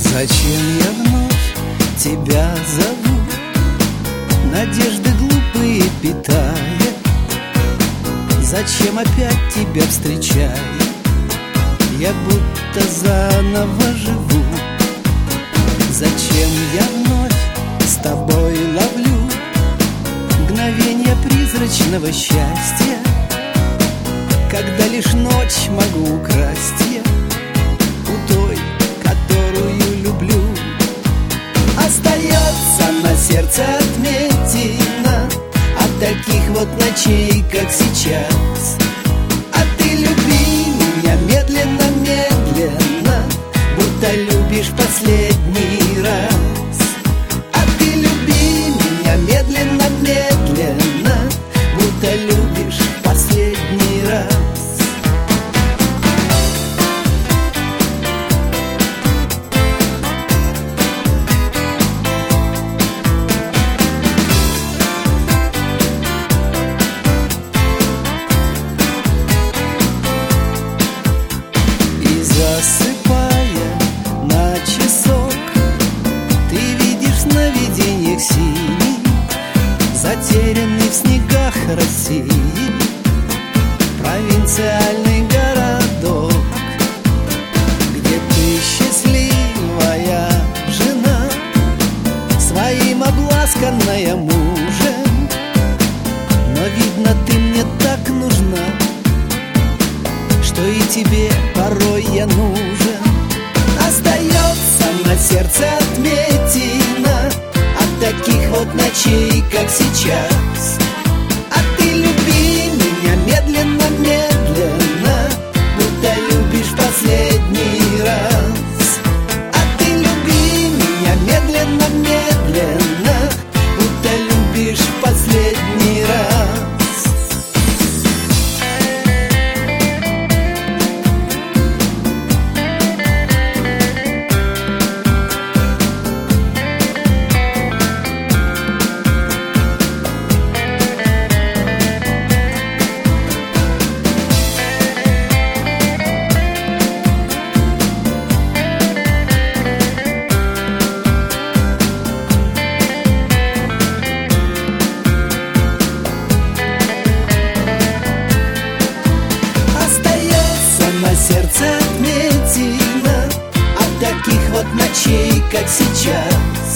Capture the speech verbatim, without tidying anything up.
Зачем я вновь тебя зову, надежды глупые питая? Зачем опять тебя встречаю? Я будто заново живу. Зачем я вновь с тобой ловлю мгновенье призрачного счастья, когда лишь ночь могу украсть я у той, которую люблю? Остается на сердце отметина от таких вот ночей, как сейчас. А ты люби меня медленно-медленно, будто любишь последний раз. А ты люби меня медленно-медленно, будто любишь последний раз. Засыпая на часок, ты видишь в сновидениях синий, затерянный в снегах России, провинциальный городок, где ты счастливая жена, своим обласканная мужем. Но видно, ты мне так нужна, что и тебе порой я нужен. Остается на сердце отметина от таких вот ночей, как сейчас. А ты люби меня медленно-медленно, будто любишь последний раз. А ты люби меня медленно-медленно, будто любишь последний раз. На сердце отметина от таких вот ночей, как сейчас.